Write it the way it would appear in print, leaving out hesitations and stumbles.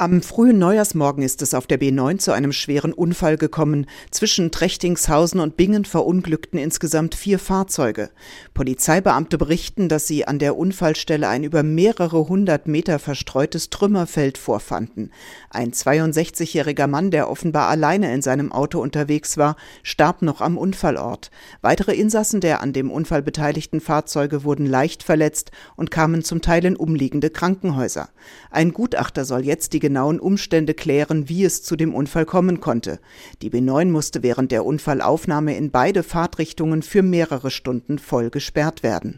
Am frühen Neujahrsmorgen ist es auf der B9 zu einem schweren Unfall gekommen. Zwischen Trechtingshausen und Bingen verunglückten insgesamt 4 Fahrzeuge. Polizeibeamte berichten, dass sie an der Unfallstelle ein über mehrere 100 Meter verstreutes Trümmerfeld vorfanden. Ein 62-jähriger Mann, der offenbar alleine in seinem Auto unterwegs war, starb noch am Unfallort. Weitere Insassen der an dem Unfall beteiligten Fahrzeuge wurden leicht verletzt und kamen zum Teil in umliegende Krankenhäuser. Ein Gutachter soll jetzt die genauen Umstände klären, wie es zu dem Unfall kommen konnte. Die B9 musste während der Unfallaufnahme in beide Fahrtrichtungen für mehrere Stunden voll gesperrt werden.